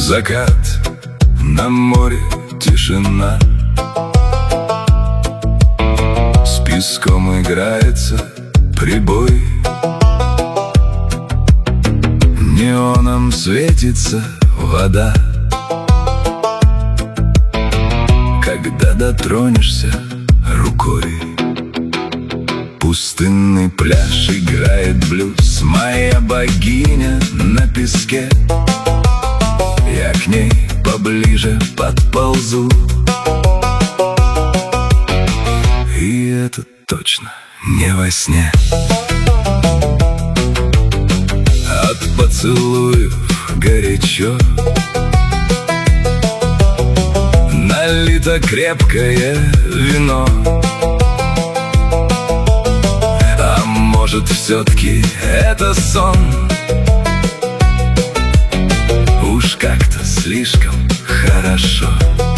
Закат, на море тишина, с песком играется прибой. Неоном светится вода, когда дотронешься рукой. Пустынный пляж играет блюз, моя богиня на песке. Я к ней поближе подползу, и это точно не во сне. От поцелуев горячо налито крепкое вино. А может, все-таки это сон? Уж как-то слишком хорошо.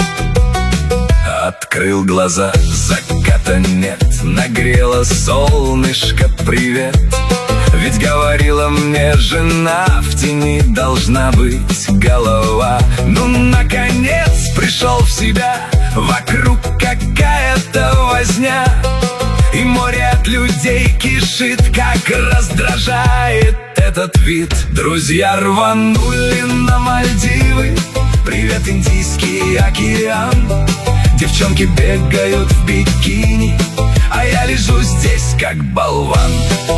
Открыл глаза, заката нет, нагрело солнышко, привет. Ведь говорила мне жена, в тени должна быть голова. Ну, наконец пришел в себя, вокруг какая-то возня, и море от людей кишит, как раздражает этот вид. Друзья рванули на Мальдивы, привет, Индийский океан. Девчонки бегают в бикини, а я лежу здесь, как болван.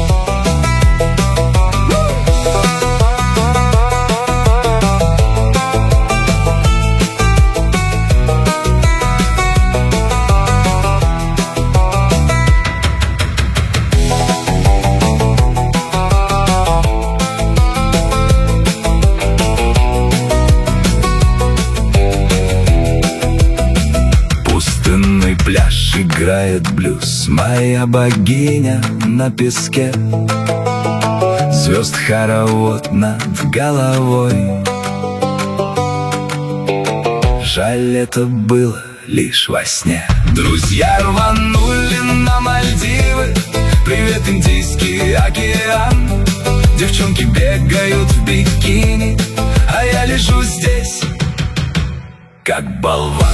Пустынный пляж играет блюз, моя богиня на песке. Звезд хоровод над головой. Жаль, это было лишь во сне. Друзья рванули на Мальдивы, привет, Индийский океан. Девчонки бегают в бикини, а я лежу здесь, как болван.